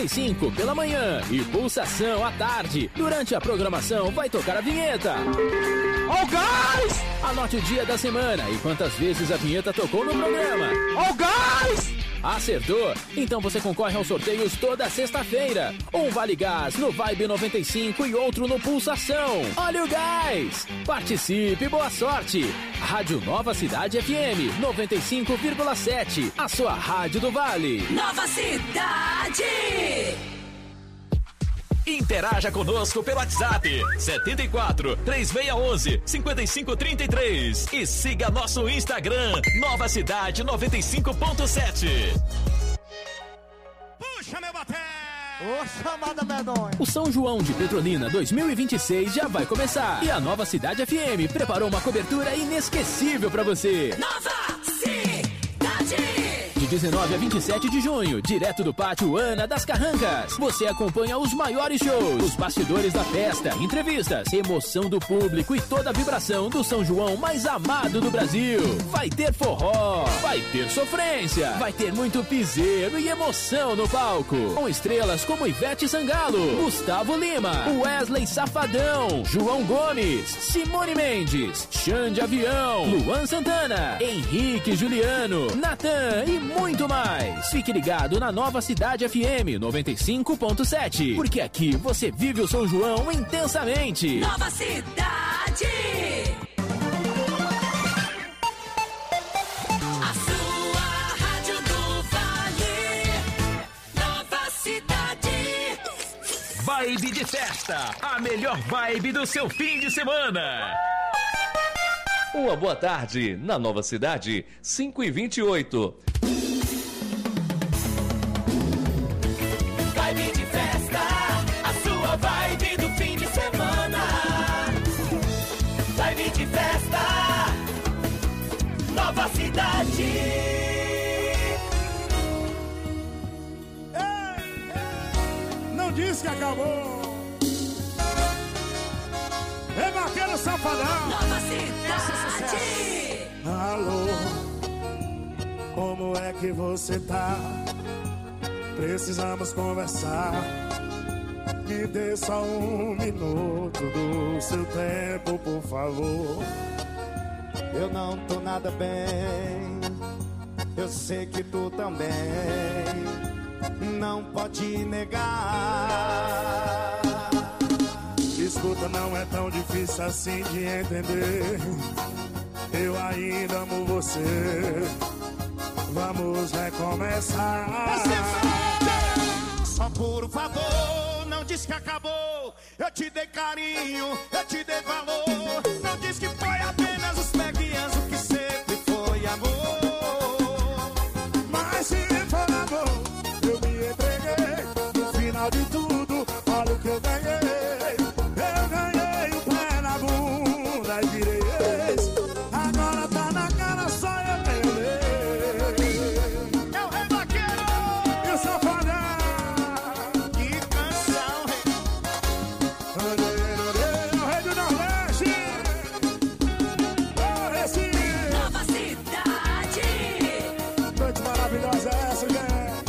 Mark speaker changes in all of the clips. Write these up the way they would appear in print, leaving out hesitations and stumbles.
Speaker 1: 5 pela manhã e Pulsação à tarde. Durante a programação vai tocar a vinheta. Ó o gás! Anote o dia da semana e quantas vezes a vinheta tocou no programa. Ó o gás! Acertou? Então você concorre aos sorteios toda sexta-feira. Um Vale Gás no Vibe 95 e outro no Pulsação. Olha o gás! Participe, boa sorte! Rádio Nova Cidade FM 95,7. A sua rádio do Vale.
Speaker 2: Nova Cidade!
Speaker 3: Interaja conosco pelo WhatsApp 74 3611 5533 e siga nosso Instagram Nova Cidade 95.7.
Speaker 4: Puxa meu baté! Ô, chamada medonha!
Speaker 1: O São João de Petrolina 2026 já vai começar e a Nova Cidade FM preparou uma cobertura inesquecível pra você.
Speaker 2: Nova Cidade!
Speaker 1: De 19 a 27 de junho, direto do Pátio Ana das Carrancas, você acompanha os maiores shows, os bastidores da festa, entrevistas, emoção do público e toda a vibração do São João mais amado do Brasil. Vai ter forró, vai ter sofrência, vai ter muito piseiro e emoção no palco. Com estrelas como Ivete Sangalo, Gustavo Lima, Wesley Safadão, João Gomes, Simone Mendes, Xande Avião, Luan Santana, Henrique Juliano, Natan e muito mais. Fique ligado na Nova Cidade FM 95.7, porque aqui você vive o São João intensamente.
Speaker 2: Nova Cidade! A sua rádio do Vale. Nova Cidade.
Speaker 3: Vibe de festa, a melhor vibe do seu fim de semana.
Speaker 5: Uma boa tarde na Nova Cidade, 5h28.
Speaker 2: Vibe de festa, a sua vibe do fim de semana. Vibe de festa, Nova Cidade.
Speaker 4: Ei, não disse que acabou. É bacana, safadão.
Speaker 2: Nova Cidade.
Speaker 4: Alô, como é que você tá? Precisamos conversar. Me dê só um minuto do seu tempo, por favor.
Speaker 6: Eu não tô nada bem, eu sei que tu também. Não pode negar.
Speaker 4: Escuta, não é tão difícil assim de entender. Eu ainda amo você. Vamos recomeçar.
Speaker 6: Só por favor, não diz que acabou. Eu te dei carinho, eu te dei valor. Não diz que foi apenas os peguinhas, o que sempre foi amor.
Speaker 4: Mas se for amor, eu me entreguei. No final de tudo, olha o que eu ganhei. Eu ganhei o pé na bunda e virei ex. Agora tá na cara, só eu ganhei.
Speaker 6: É o rei vaqueiro
Speaker 4: E o safadão.
Speaker 6: que canção.
Speaker 4: O rei do Nordeste. O Recife.
Speaker 2: Nova Cidade.
Speaker 4: Noite maravilhosa essa, gente.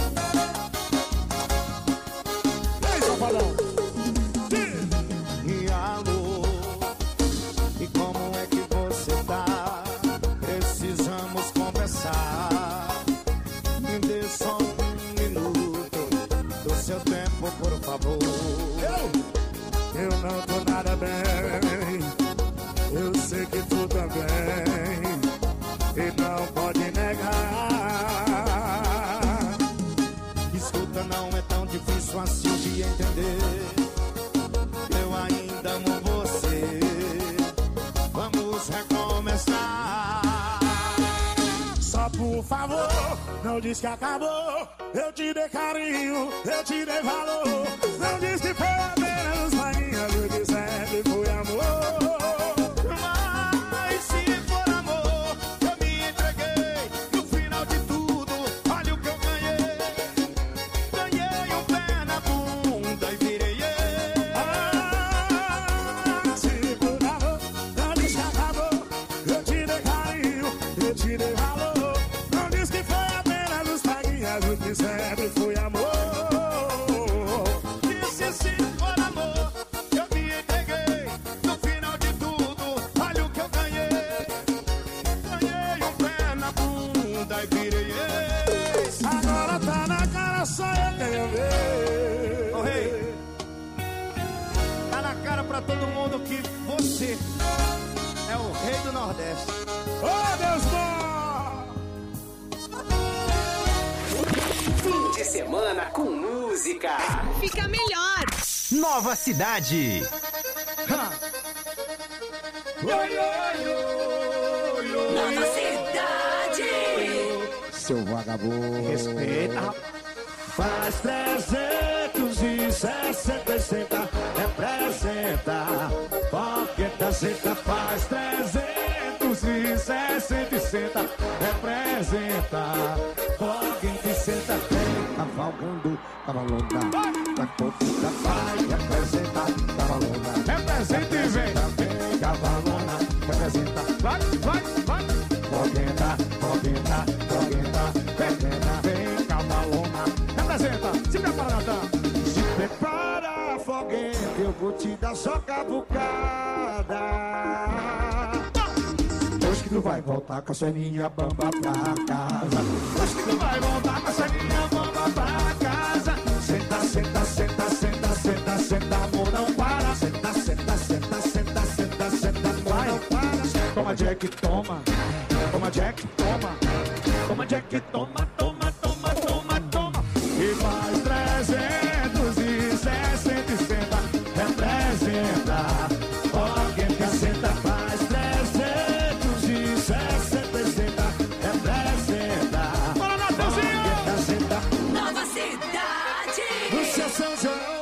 Speaker 4: E aí, safadão?
Speaker 6: E alô, e como é que você tá? Precisamos conversar. Me dê só um minuto do seu tempo, por favor.
Speaker 4: Eu não tô nada bem. Eu sei que tu também. E não pode negar.
Speaker 6: Escuta, não é tão difícil assim de entender. Eu ainda amo você. Vamos recomeçar.
Speaker 4: Só por favor, não diz que acabou. Eu te dei carinho, eu te dei valor. Não diz que foi apenas vaguinhas, eu que sempre foi amor.
Speaker 6: Mas se for amor, eu me entreguei. No final de tudo, olha o que eu ganhei. Ganhei um pé na bunda e virei eu.
Speaker 4: Se por amor, não diz que acabou. Eu te dei carinho, eu te dei valor. Não diz que foi apenas os vaguinhas, eu que sempre foi amor. viver.
Speaker 6: Ô rei, tá na cara pra todo mundo que você é o rei do Nordeste.
Speaker 4: Ô Deus bom!
Speaker 1: Fim de semana com música.
Speaker 7: Fica melhor.
Speaker 8: Nova Cidade.
Speaker 7: Nova Cidade.
Speaker 4: Seu vagabundo.
Speaker 6: Respeita.
Speaker 4: Faz 360, representa. Fogueta, senta, faz 360, representa. Fogueta, senta, vem cavalgando, cavalona. Na corrida vai, representa, cavalona. Representa e vem. Vem cavalona, representa. Vai, vai, vai. Fogueta, fogueta, fogueta, representa. Vem cavalona. Representa, se prepara, Natan. Se prepara, foguete, eu vou te dar só cavucada. Hoje que tu vai voltar com a ceninha bamba pra casa. Hoje que tu vai voltar com a ceninha bamba pra casa. Senta, senta, senta, senta, senta, senta, amor, não para. Senta, senta, senta, senta, senta, senta, amor, não para. Toma, Jack, toma. Toma, Jack, toma. Toma, Jack, toma, toma, toma, toma, toma. E faz 360, representa. Alguém que senta, faz 360, representa. Bora, Natanzinho!
Speaker 7: Nova Cidade.
Speaker 4: O seu São João,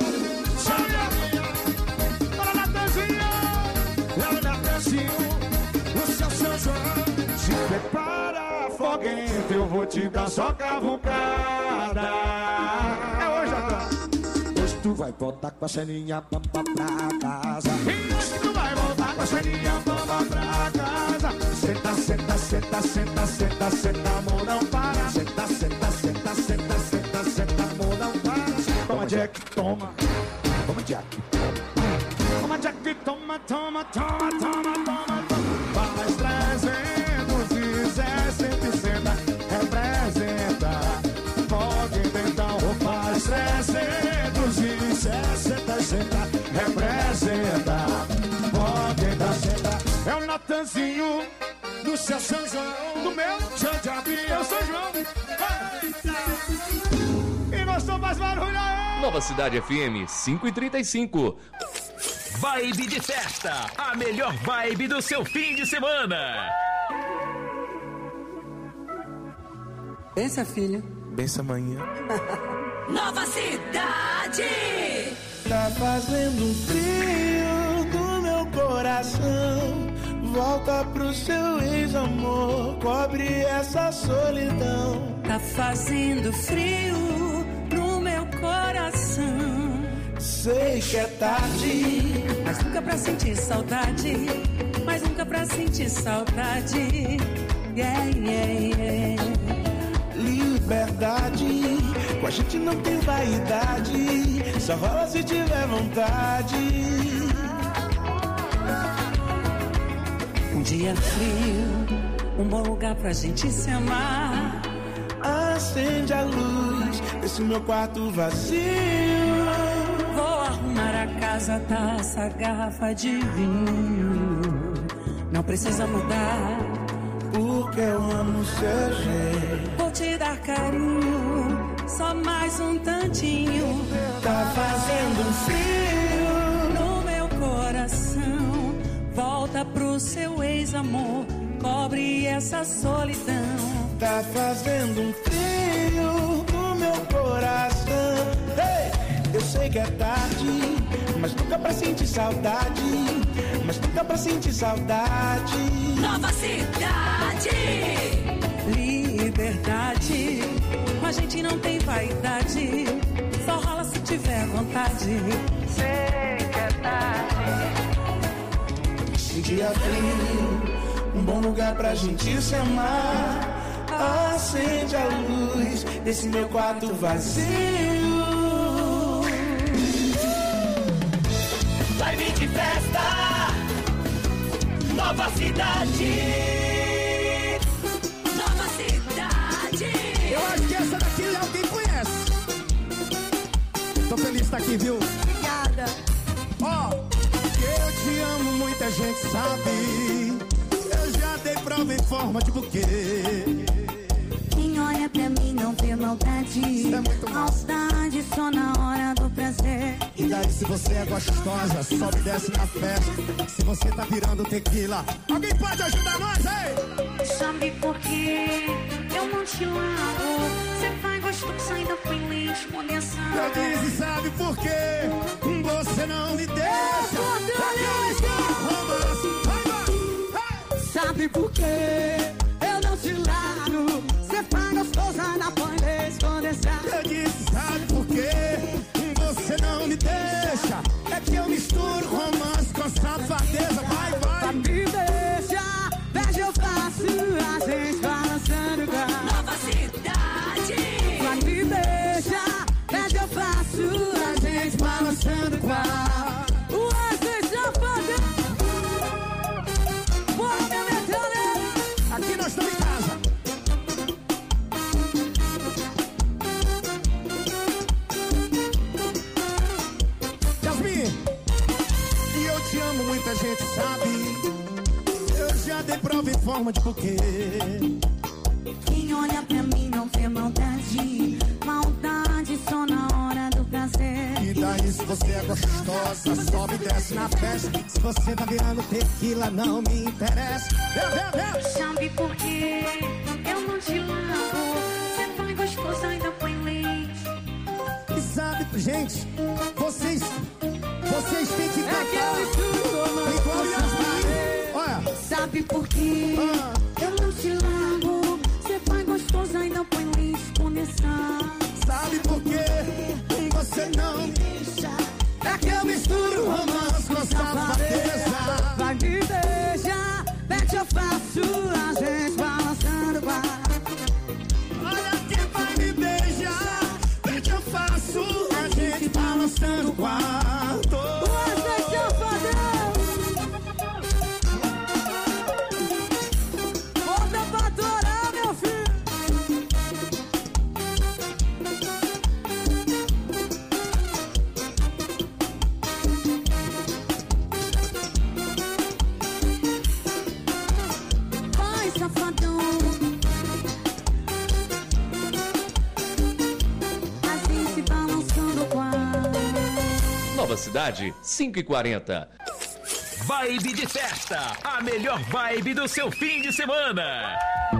Speaker 4: bora, Natanzinho! É o Natanzinho, o seu São João. Se prepara, foguete, eu vou te dar só cavucada. É hoje, Natan. Hoje tu vai voltar com a ceninha bamba pra casa. E hoje tu vai voltar com a ceninha bamba pra casa. Senta, senta, senta, senta, senta, senta, amor, não para. Senta, senta, senta, senta, senta, senta, amor, não para. Toma, Jack, toma. Toma, Jack. Toma, Jack, toma, toma, toma, toma, toma, toma. Faz 360, representa. Pode tentar, ou faz 360, representa. Pode tentar, senta. É o Natanzinho do seu São João, do meu São Diabinho, eu sou João. E nós somos mais barulho aí.
Speaker 5: Nova Cidade FM 5h35.
Speaker 3: Vibe de festa, a melhor vibe do seu fim de semana.
Speaker 9: Bença, filha.
Speaker 4: Bença, manhã.
Speaker 7: Nova Cidade.
Speaker 4: Tá fazendo um frio no meu coração. Volta pro seu ex-amor, cobre essa solidão.
Speaker 9: Tá fazendo frio no meu coração.
Speaker 4: Sei que é tarde,
Speaker 9: Mas nunca pra sentir saudade. Mas nunca pra sentir saudade. Yeah, yeah, yeah.
Speaker 4: liberdade. Com a gente não tem vaidade, só rola se tiver vontade.
Speaker 9: Um dia frio, um bom lugar pra gente se amar.
Speaker 4: Acende a luz desse meu quarto vazio.
Speaker 9: Vou arrumar a casa, taça, garrafa de vinho. Não precisa mudar,
Speaker 4: porque eu amo seu jeito.
Speaker 9: vou te dar carinho, só mais um tantinho.
Speaker 4: Tá fazendo um frio
Speaker 9: No meu coração, volta pro seu ex-amor, cobre essa solidão.
Speaker 4: Tá fazendo um frio no meu coração. Hey! Eu sei que é tarde, mas nunca pra sentir saudade. Mas nunca pra sentir saudade.
Speaker 7: Nova Cidade.
Speaker 9: Liberdade, a gente não tem vaidade, só rola se tiver vontade. Sei que é tarde.
Speaker 4: Um dia frio, um bom lugar pra gente se amar. Acende a luz desse meu quarto vazio.
Speaker 2: Vibe de festa, Nova Cidade.
Speaker 7: Nova Cidade.
Speaker 6: Eu acho que essa daqui alguém conhece. Tô feliz de estar aqui, viu?
Speaker 7: Obrigada.
Speaker 6: Ó, eu te amo, muita gente sabe. Eu já dei prova em forma de buquê.
Speaker 7: Quem olha pra mim não vê maldade. Maldade só na hora do prazer.
Speaker 6: E daí se você é gostosa, sobe e desce na festa. Se você tá virando tequila, alguém pode ajudar nós, ei?
Speaker 7: Sabe por quê? Eu não te largo. Você vai gostoso, ainda feliz, condensado.
Speaker 6: Eu disse, sabe por quê? Você não me deixa.
Speaker 9: Sabe por quê? Eu não te largo. Você faz gostoso, ainda feliz, condensado.
Speaker 6: Eu disse, sabe por quê? Você não me deixa. É que eu misturo romance com safadeza. Vai, vai.
Speaker 9: Pra me beijar, beijo eu faço, a gente balançando igual.
Speaker 7: Nova cidade.
Speaker 9: Pra me beijar, beijo eu faço, a gente balançando igual. O Wesley Safadão. Bora, minha metralha.
Speaker 6: Aqui nós estamos em casa. Jasmine, e eu te amo, muita gente sabe. Eu já dei prova em forma de buquê.
Speaker 7: Quem olha pra mim não vê maldade. Maldade só na hora do prazer.
Speaker 6: E daí se você é gostosa, sobe e desce na festa. Se você tá virando tequila, não me interessa.
Speaker 7: Sabe por quê? Eu não te largo. Você vai gostoso, ainda feliz.
Speaker 6: E sabe, gente, vocês têm que cantar igual Yasmin. Olha.
Speaker 7: Sabe por quê? Eu não te largo. Você vai gostoso, ainda feliz, começar.
Speaker 6: Sabe por quê? Você não me deixa. É que eu misturo romance com safadeza.
Speaker 9: Vai me beijar, beijo eu faço, a gente balançando o bar.
Speaker 6: Olha quem vai me beijar, beijo eu faço, a gente balançando o quarto.
Speaker 9: Wesley Safadão. Bota pra adorar, meu filho.
Speaker 7: Vai, safadão. Assim se balançando com a...
Speaker 5: Nova Cidade, 5h40.
Speaker 3: Vibe de festa, a melhor vibe do seu fim de semana.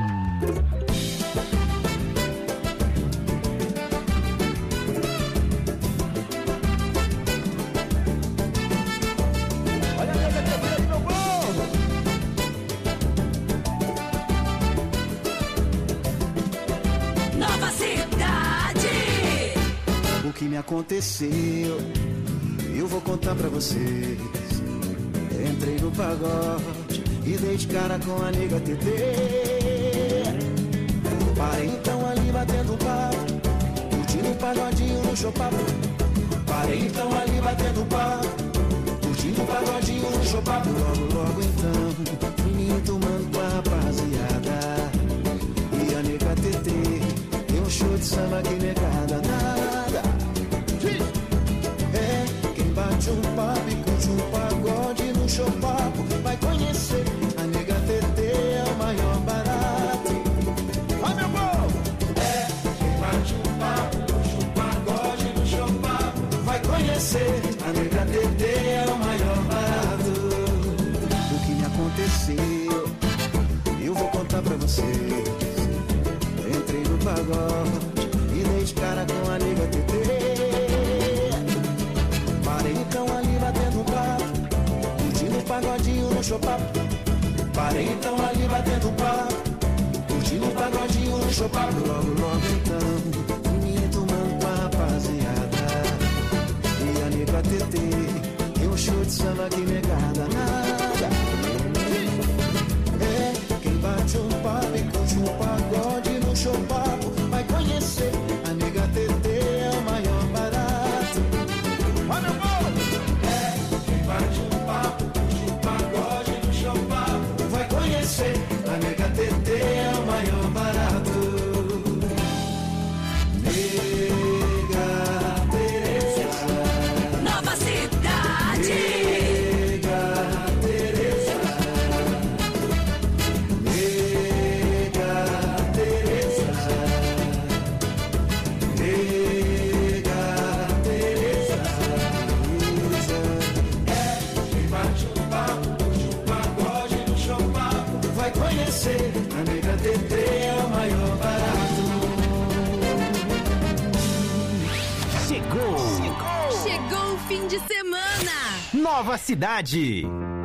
Speaker 4: Olha a nega TV, meu povo!
Speaker 7: Nova cidade.
Speaker 10: O que me aconteceu, eu vou contar pra vocês. Entrei no pagode e dei de cara com a nega TT. Parei então ali batendo papo, curtindo um pagodinho no chopapo. Parei então ali batendo papo, curtindo um pagodinho no chopapo. Logo então, menino tomando com a rapaziada. E a nega TT, deu um show de samba que negada nada. É, quem bate um papo e curte um pagode no chopapo vai conhecer. A nega TT é o maior barato. Vai, meu povo! É, quem bate um papo, curte um pagode no chopapo vai conhecer. A nega TT é o maior barato. O que me aconteceu, eu vou contar pra vocês. Entrei no pagode e dei de cara com a nega TT. Parei então ali batendo papo, curtindo um pagodinho no chopapo. Parei então ali batendo papo, curtindo um pagodinho no chopapo. Logo então, menino tomando com a rapaziada. E a nega TT, deu um show de samba que negada nada. É, quem bate um papo e curte um pagode no chopapo vai conhecer. A nega TT é o maior barato. Vai, meu povo! É, quem bate um papo, curte um pagode no chopapo vai conhecer. A nega TT é o maior barato. Nega Tereza,
Speaker 11: de semana.
Speaker 8: Nova Cidade.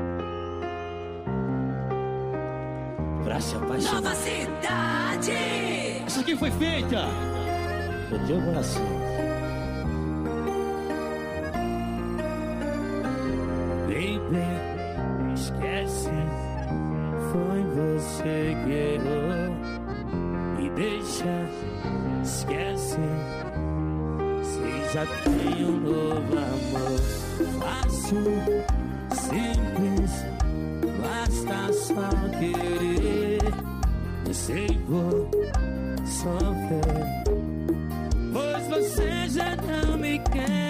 Speaker 12: Pra se apaixonar.
Speaker 11: Nova Cidade.
Speaker 12: Isso aqui foi feita pro teu coração.
Speaker 13: Baby, esquece. Foi você que errou. Me deixa, esquece. Se já tem um novo amor. Fácil, simples. Basta só querer. Eu sei, vou sofrer. Pois você já não me quer.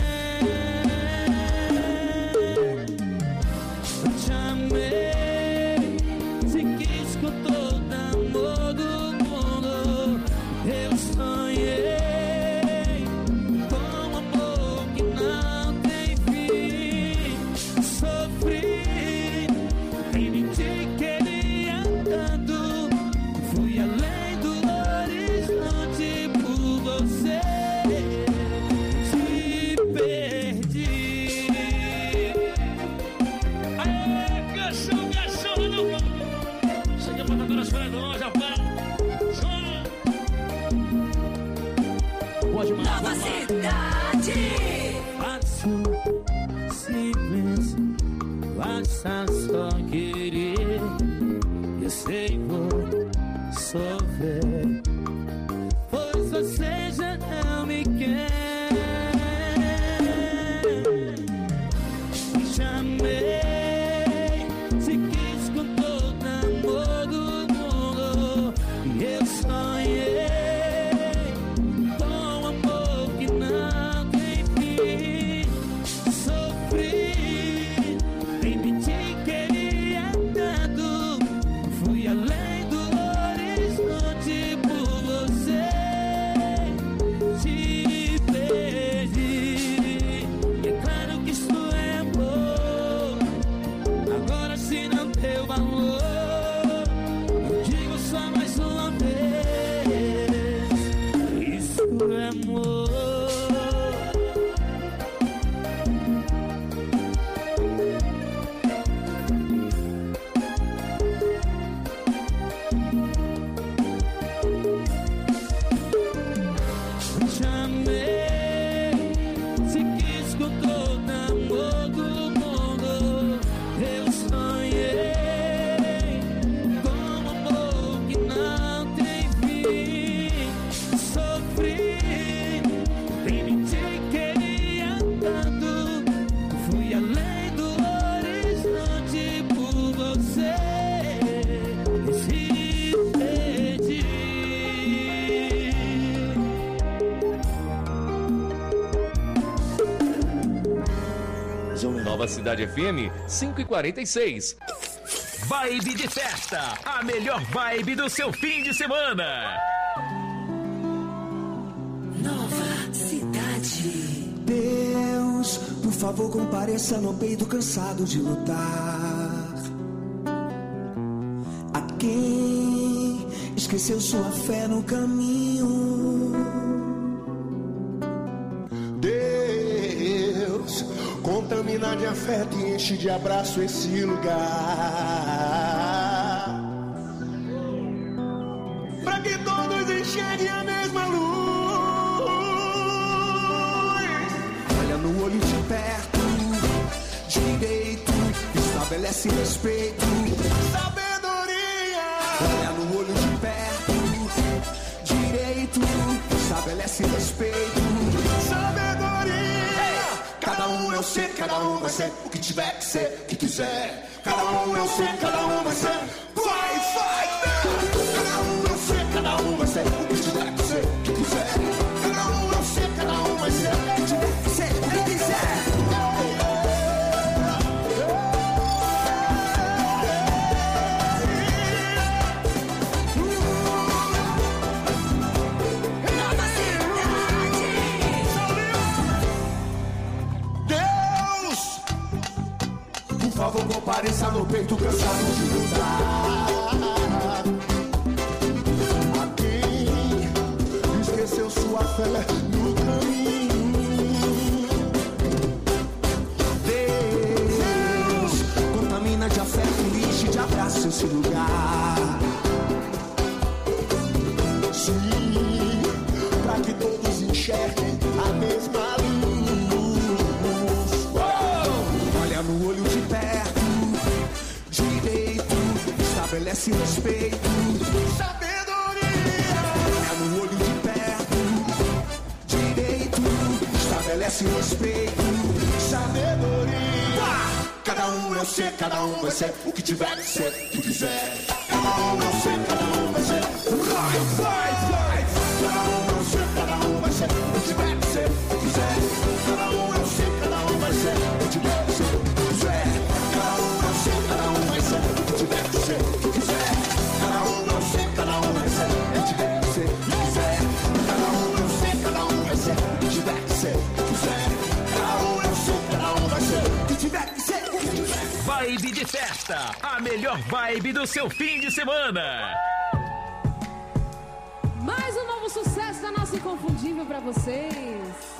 Speaker 13: Eu te amei, se quis com todo amor do mundo. Eu sonhei com um amor que não tem fim. Sofri, nem te queria tanto. Fui além do horizonte por você. Te perdi. Aê, garçom, chega pra todas as fredonas, rapaz. Pode mais.
Speaker 11: Nova Cidade.
Speaker 13: Fácil, simples, basta só querer. Eu sei, vou sofrer. Pois você já não me quer. Te amei, se quis com todo amor do mundo. E eu sonhei com um amor que não tem fim. Sofri, nem te queria tanto. Fui além do horizonte por você. Te perdi. E é claro que isso é amor. Agora se não deu valor, eu digo só mais uma vez. Isso é amor. Te amei, se quis com todo amor do mundo. Eu sonhei com um amor que não tem fim. Sofri, nem te queria tanto. Fui além do horizonte por você. Te perdi.
Speaker 5: Nova Cidade FM 5h46.
Speaker 3: Vibe de festa, a melhor vibe do seu fim de semana.
Speaker 11: Nova Cidade.
Speaker 10: Deus, por favor, compareça no peito cansado de lutar. A quem esqueceu sua fé no caminho. Deus, contamina de afeto e enche de abraço esse lugar. Pra que todos enxerguem a mesma luz. Olha no olho de perto, direito, estabelece respeito, sabedoria. Olha no olho de perto, direito, estabelece respeito, sabedoria. Cada um é o ser, cada um vai ser o que tiver que ser, o que quiser. Cada um é o ser, cada um vai ser. Vai, vai, cada um é o ser, cada um vai ser o que tiver que ser, o que quiser. Cada um é o ser, cada um vai ser o que tiver que ser, o que quiser. Por favor, compareça no peito cansado de lutar. A quem esqueceu sua fé no caminho.
Speaker 6: estabelece respeito. Sabedoria é no olho de perto. Direito estabelece respeito. Sabedoria. Cada um é o ser, cada um vai ser o que tiver que ser, o que quiser. Cada um é o ser, cada um vai ser. Vai, vai, vai. Cada um é o ser, cada um vai ser o que tiver que ser, o que quiser. Cada um é o ser, cada um vai ser o que tiver que ser, o que quiser. Cada um é o ser, cada um vai ser o que tiver que ser, o que quiser. Cada um é o ser, cada um vai ser o que tiver que ser, o que quiser. Cada um é o ser, cada um vai ser o que tiver que ser, o que quiser. Cada um é o ser, cada um vai ser o que tiver que ser.
Speaker 3: Vibe de festa, a melhor vibe do seu fim de semana.
Speaker 14: Mais um novo sucesso da nossa Inconfundível pra vocês.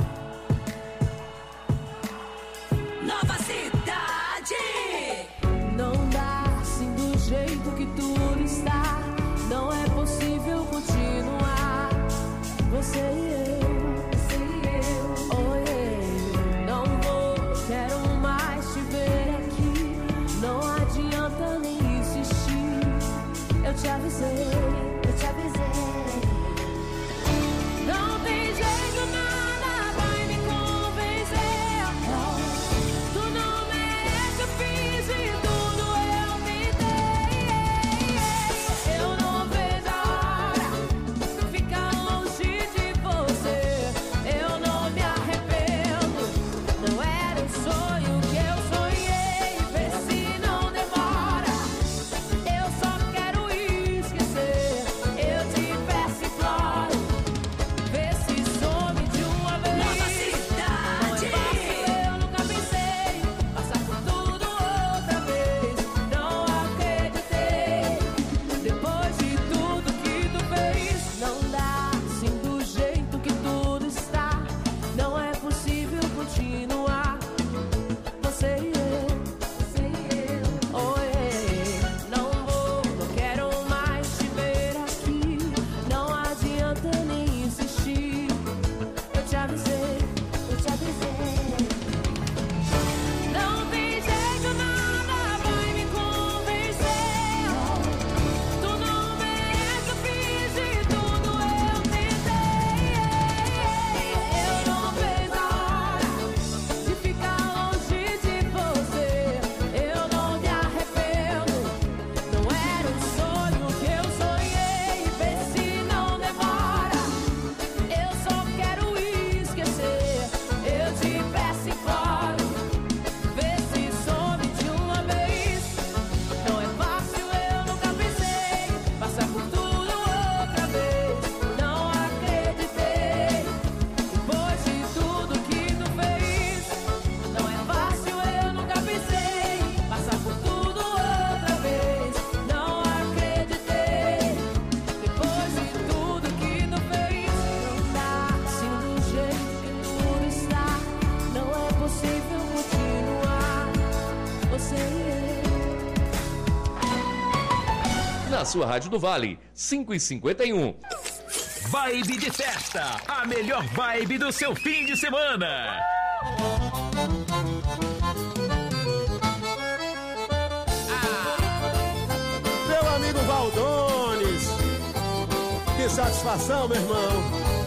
Speaker 11: Nova Cidade.
Speaker 14: Não dá assim do jeito que tudo está. Não é possível continuar. Você e eu, oh yeah. Não vou, quero mais te ver aqui. Não adianta nem insistir. Eu te avisei, eu te avisei. Não tem jeito, nada vai me convencer. Tu não merece, eu fiz e tudo eu me dei. Eu não vejo a hora de ficar longe de você. Eu não me arrependo, não era um sonho que eu sonhei. Vê se não demora, eu só quero esquecer. Eu te peço e imploro, vê se some de uma vez.
Speaker 11: Nova Cidade.
Speaker 14: Eu nunca pensei passar por tudo outra vez. Não acreditei, depois de tudo que tu fez. Não dá assim do jeito que tudo está. Não é possível continuar. Você e eu, oh yeah. Não vou, não quero mais te ver aqui. Não adianta nem insistir. Eu te avisei, eu te avisei. Não tem jeito, nada vai me convencer. Tu não merece, eu fiz de tudo eu tentei. Eu não vejo a hora de ficar longe de você. Eu não me arrependo, não era um sonho que eu sonhei. Vê se não demora, eu só quero esquecer. Eu te peço e imploro, vê se some de uma vez. Não é fácil, eu nunca pensei passar por tudo outra vez. Não acreditei, depois de tudo que tu fez. Não é fácil, eu nunca pensei passar por tudo outra vez. Não acreditei, depois de tudo que tu fez. Não dá assim do jeito que tudo está. Não é possível continuar. Você e
Speaker 5: Na sua Rádio do Vale, 5h51.
Speaker 3: Vibe de festa, a melhor vibe do seu fim de semana.
Speaker 15: Meu amigo Valdones, que satisfação, meu irmão.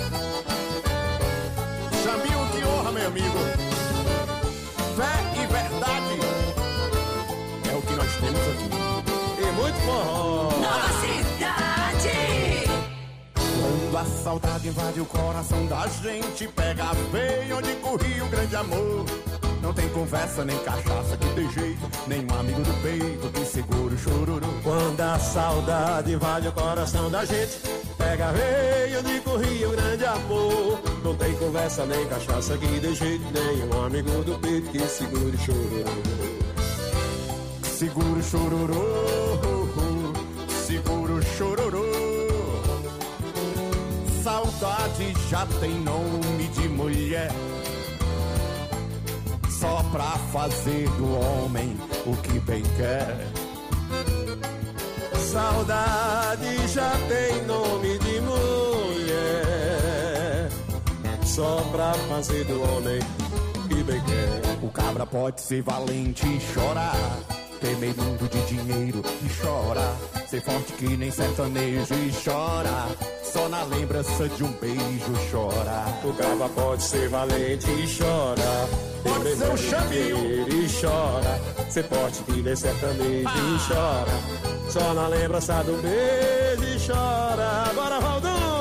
Speaker 6: Chambinho de honra, meu amigo. Fé e verdade é o que nós temos aqui.
Speaker 15: E muito forró.
Speaker 11: Nova Cidade.
Speaker 6: Quando a saudade invade o coração da gente, pega a veia onde corria o grande amor. Não tem conversa, nem cachaça que dê jeito, nem um amigo do peito que segura o chororô.
Speaker 15: Quando a saudade invade o coração da gente, pega a veia onde corria o grande amor. Não tem conversa, nem cachaça que dê jeito, nem um amigo do peito que segure o chororô.
Speaker 6: Segura o chororô, segura o chororô. Saudade já tem nome de mulher, só pra fazer do homem o que bem quer.
Speaker 15: Saudade já tem nome de mulher, só pra fazer do homem que bem quer.
Speaker 6: O cabra pode ser valente e chorar,
Speaker 4: Queimei mundo de dinheiro e chora. Ser forte que nem sertanejo e chora. Só na lembrança de um beijo chora.
Speaker 15: O cava pode ser valente e chora.
Speaker 4: Pode ser um chaminho
Speaker 15: e chora. Ser forte que nem sertanejo e chora. Só na lembrança do beijo e chora. Agora, Valdão!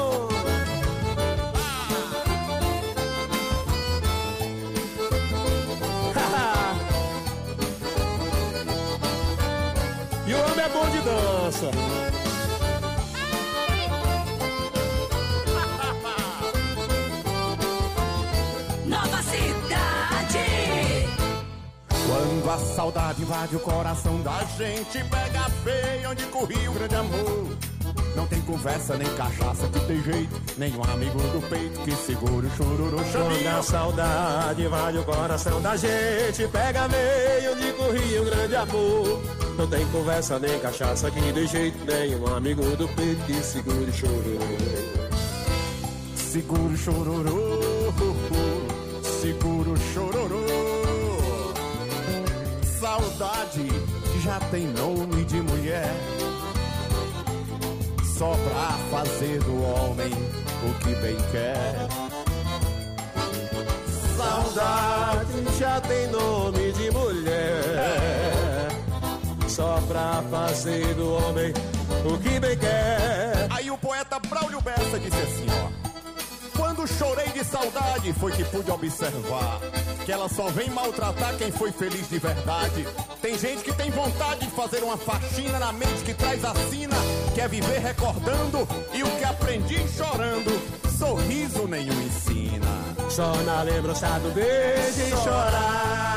Speaker 15: E o homem é bom de dança.
Speaker 11: Nova Cidade.
Speaker 4: Quando a saudade invade o coração da gente, pega feio onde corria o grande amor. Não tem conversa, nem cachaça que tem jeito, nenhum amigo do peito que segura o chororô.
Speaker 15: Quando a saudade invade o coração da gente, pega meio onde corria o grande amor. Não tem conversa, nem cachaça que dê jeito, nenhum amigo do peito que segure o chororô.
Speaker 4: Segura o chororô, segura o chororô. Saudade que já tem nome de mulher, só pra fazer do homem o que bem quer.
Speaker 15: Saudade já tem nome de mulher, só pra fazer do homem o que bem quer.
Speaker 4: Aí o poeta Braulio Bessa disse assim, ó: quando chorei de saudade foi que pude observar que ela só vem maltratar quem foi feliz de verdade. Tem gente que tem vontade de fazer uma faxina na mente que traz a sina, quer viver recordando e o que aprendi chorando, sorriso nenhum ensina.
Speaker 15: Só na lembrança do beijo e chorar.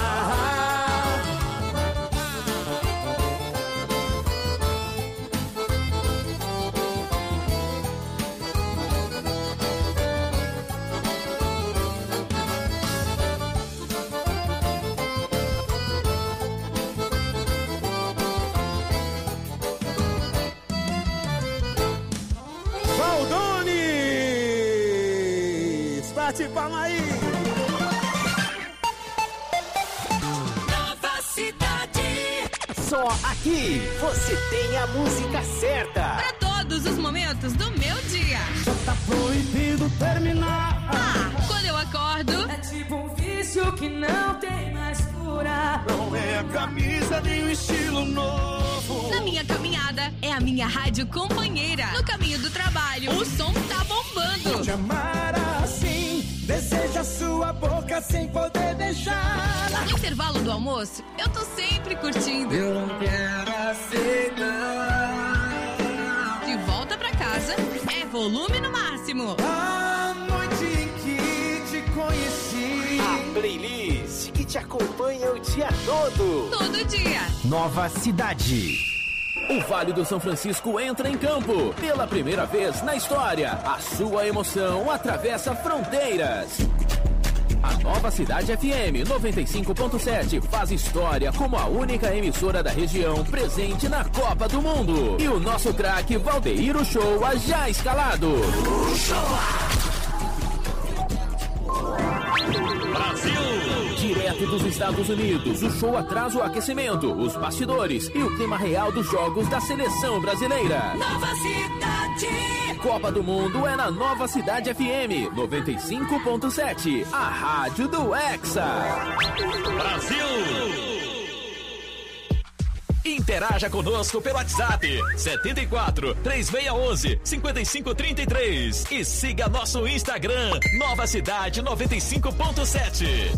Speaker 15: Bate palma aí!
Speaker 11: Nova Cidade.
Speaker 8: Só aqui você tem a música certa.
Speaker 16: Para todos os momentos do meu dia.
Speaker 4: Já tá proibido terminar.
Speaker 16: Quando eu acordo,
Speaker 14: É tipo um vício que não tem mais cura.
Speaker 4: Não é a camisa nem o estilo novo.
Speaker 16: na minha caminhada, é a minha rádio companheira. No caminho do trabalho, o som tá bombando.
Speaker 10: Te amar assim, deseja sua boca sem poder deixar.
Speaker 16: No intervalo do almoço, eu tô sempre curtindo.
Speaker 10: Eu não quero aceitar.
Speaker 16: De volta pra casa, é volume no máximo.
Speaker 10: A noite em que te conheci.
Speaker 8: A playlist que te acompanha o dia todo.
Speaker 16: Todo dia.
Speaker 1: Nova Cidade. O Vale do São Francisco entra em campo. Pela primeira vez na história, a sua emoção atravessa fronteiras. A Nova Cidade FM 95.7 faz história como a única emissora da região presente na Copa do Mundo. E o nosso craque Valdeir Uchoa já escalado.
Speaker 3: Brasil!
Speaker 1: Direto dos Estados Unidos, o show traz o aquecimento, os bastidores e o clima real dos jogos da seleção brasileira.
Speaker 11: Nova Cidade.
Speaker 1: Copa do Mundo é na Nova Cidade FM 95.7, a rádio do Hexa.
Speaker 3: Brasil! Interaja conosco pelo WhatsApp 74 3611 5533 e siga nosso Instagram Nova Cidade 95.7.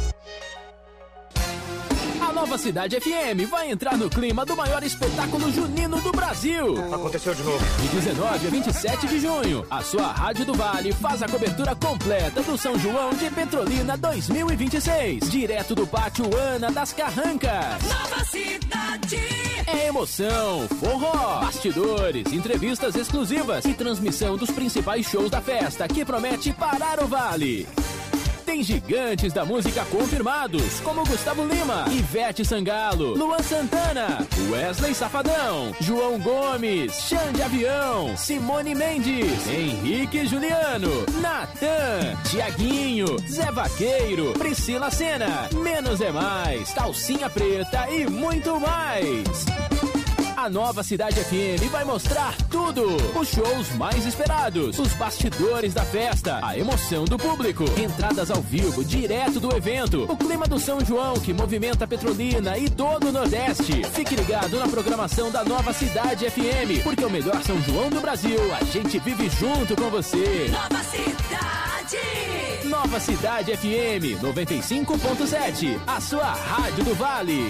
Speaker 1: A Nova Cidade FM vai entrar no clima do maior espetáculo junino do Brasil.
Speaker 17: Aconteceu de novo.
Speaker 1: De 19 a 27 de junho, a sua Rádio do Vale faz a cobertura completa do São João de Petrolina 2026. Direto do Pátio Ana das Carrancas.
Speaker 11: Nova Cidade.
Speaker 1: É emoção, forró, bastidores, entrevistas exclusivas e transmissão dos principais shows da festa que promete parar o Vale. Tem gigantes da música confirmados, como Gustavo Lima, Ivete Sangalo, Luan Santana, Wesley Safadão, João Gomes, Xande Avião, Simone Mendes, Henrique Juliano, Natan, Tiaguinho, Zé Vaqueiro, Priscila Sena, Menos é Mais, Calcinha Preta e muito mais. A Nova Cidade FM vai mostrar tudo. Os shows mais esperados, os bastidores da festa, a emoção do público, entradas ao vivo direto do evento, o clima do São João que movimenta Petrolina e todo o Nordeste. Fique ligado na programação da Nova Cidade FM, porque o melhor São João do Brasil, a gente vive junto com você.
Speaker 11: Nova Cidade!
Speaker 1: Nova Cidade FM 95.7, a sua rádio do Vale.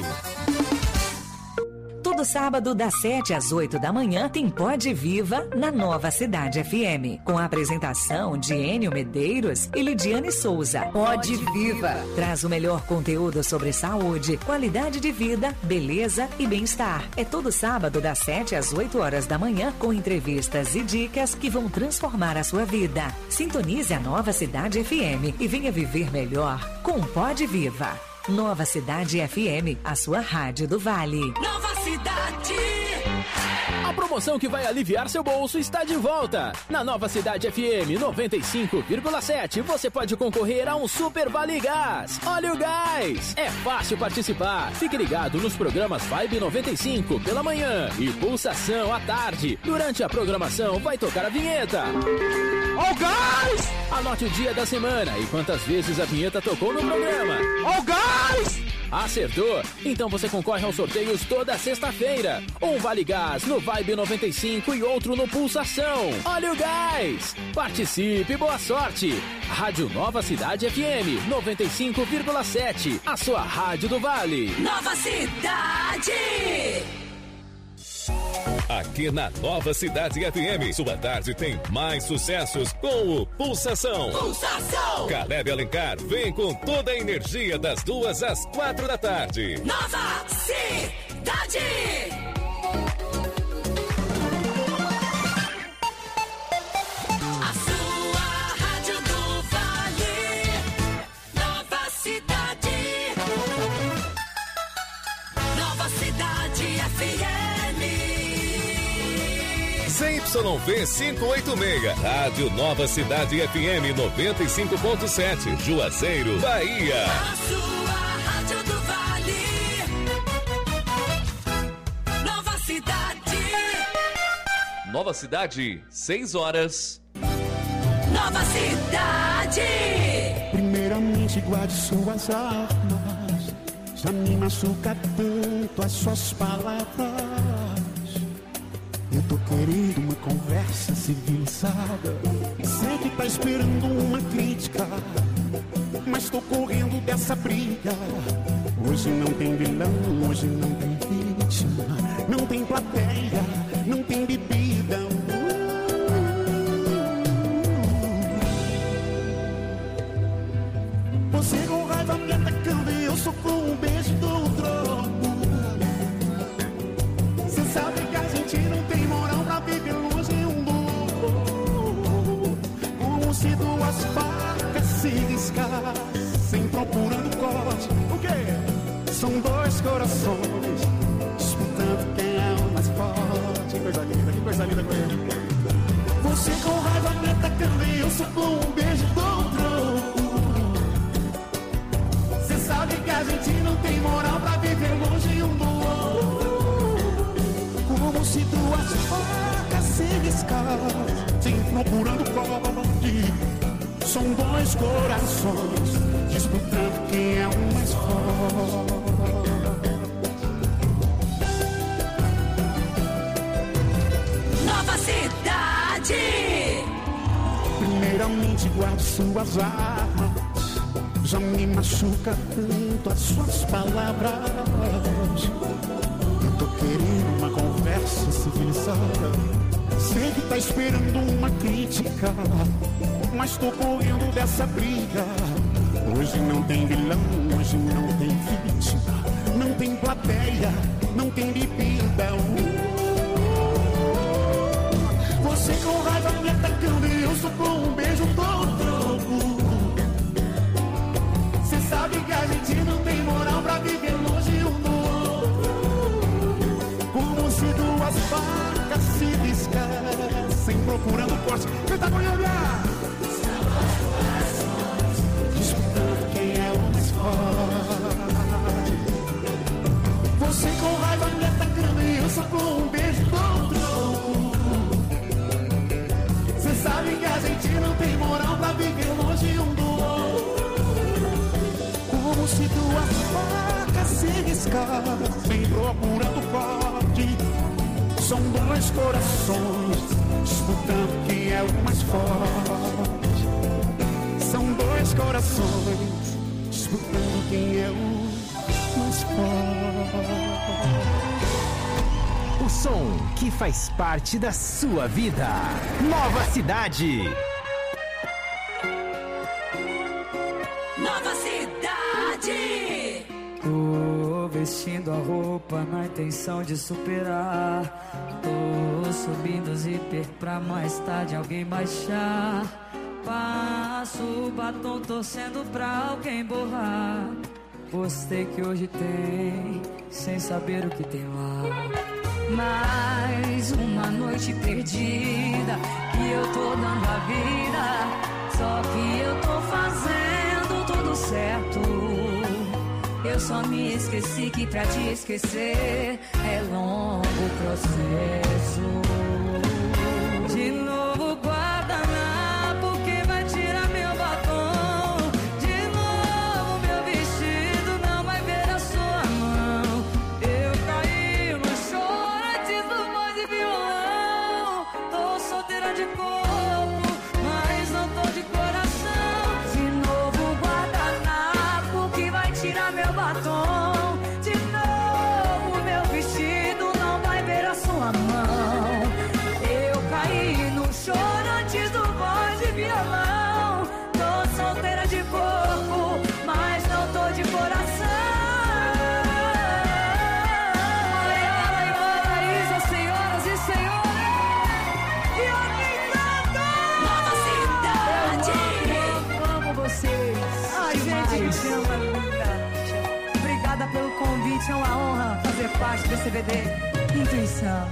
Speaker 17: Todo sábado, das 7 às 8 da manhã, tem Pode Viva na Nova Cidade FM. Com a apresentação de Enio Medeiros e Lidiane Souza. Pode Viva traz o melhor conteúdo sobre saúde, qualidade de vida, beleza e bem-estar. É todo sábado, das 7 às 8 horas da manhã, com entrevistas e dicas que vão transformar a sua vida. Sintonize a Nova Cidade FM e venha viver melhor com Pode Viva. Nova Cidade FM, a sua rádio do Vale.
Speaker 11: Nova Cidade!
Speaker 1: A promoção que vai aliviar seu bolso está de volta. Na Nova Cidade FM 95,7 você pode concorrer a um Super Vale Gás. Olha o gás! É fácil participar. Fique ligado nos programas Vibe 95 pela manhã e Pulsação à tarde. Durante a programação vai tocar a vinheta. Ó o gás! Anote o dia da semana e quantas vezes a vinheta tocou no programa. Ó o gás! Acertou? Então você concorre aos sorteios toda sexta-feira. Um Vale Gás no Vibe 95 e outro no Pulsação. Olha o gás! Participe, boa sorte! Rádio Nova Cidade FM 95,7. A sua rádio do Vale.
Speaker 11: Nova Cidade!
Speaker 18: Aqui na Nova Cidade FM, sua tarde tem mais sucessos com o Pulsação.
Speaker 11: Pulsação!
Speaker 18: Caleb Alencar vem com toda a energia das 2 às 4 da tarde.
Speaker 11: Nova Cidade! A sua rádio do Vale. Nova Cidade. Nova Cidade FM.
Speaker 18: ZYV 586, Rádio Nova Cidade FM 95.7, Juazeiro, Bahia.
Speaker 11: A sua rádio do Vale. Nova Cidade.
Speaker 5: Nova Cidade, 6 horas.
Speaker 11: Nova Cidade.
Speaker 10: Primeiramente guarde suas armas, já me machuca tanto as suas palavras. Eu tô querendo uma conversa civilizada. Sei que tá esperando uma crítica, mas tô correndo dessa briga. Hoje não tem vilão, hoje não tem vítima, não tem plateia, não tem bebida. Você com raiva me atacando e eu sou com um beijo do outro. Você sabe que a gente não tem moral pra viver longe um do outro. Como se duas facas se riscassem procurando corte. O quê? São dois corações disputando quem é o mais forte. Que coisa linda com ele. Você com raiva me atacando e eu sou com um beijo do outro. Você sabe que a gente não tem moral pra viver longe um do outro. Como se duas facas se riscassem procurando corte. São dois corações disputando quem é o mais forte.
Speaker 11: Nova Cidade.
Speaker 10: Primeiramente guarde suas armas, já me machuca tanto as suas palavras. Eu tô querendo uma conversa civilizada. Sei que tá esperando uma crítica, mas tô correndo dessa briga. Hoje não tem vilão, hoje não tem vítima, não tem plateia, não tem bebida. Você com raiva me atacando e eu sou com um beijo todo.
Speaker 4: procurando força. Canta com olhar. Disputando quem é o mais forte. Você com raiva me atacando e eu só com um beijo do outro. Cê sabe que a gente não tem moral pra viver longe um do outro. Como se duas facas se riscaram em procura do corte. São dois corações disputando quem é o mais forte. São dois corações disputando quem é o mais forte.
Speaker 1: O som que faz parte da sua vida. Nova Cidade.
Speaker 11: Nova Cidade.
Speaker 9: Tô vestindo a roupa na intenção de superar. Tô subindo o zíper pra mais tarde alguém baixar. Passo o batom torcendo pra alguém borrar. Postei que hoje tem, sem saber o que tem lá. Mais uma noite perdida que eu tô dando a vida. Só que eu tô fazendo tudo certo. Eu só me esqueci que pra te esquecer é longo processo. De novo guardanapo que vai tirar meu batom. De novo meu vestido não vai ver a sua mão. Eu caí no choro antes do voz e violão. Tô solteira de corpo, mas não tô de coração. De novo guardanapo que vai tirar meu batom. De novo meu vestido não vai ver a sua mão. Eu caí no choro antes do voz e violão. Tô solteira de corpo, mas não tô de coração. Isa, senhoras e senhores, e alguém canta!
Speaker 11: Nova Cidade.
Speaker 9: Eu amo vocês. Ai, gente, a gente ama muito. Obrigada pelo convite, é uma honra fazer parte desse CD Intuição.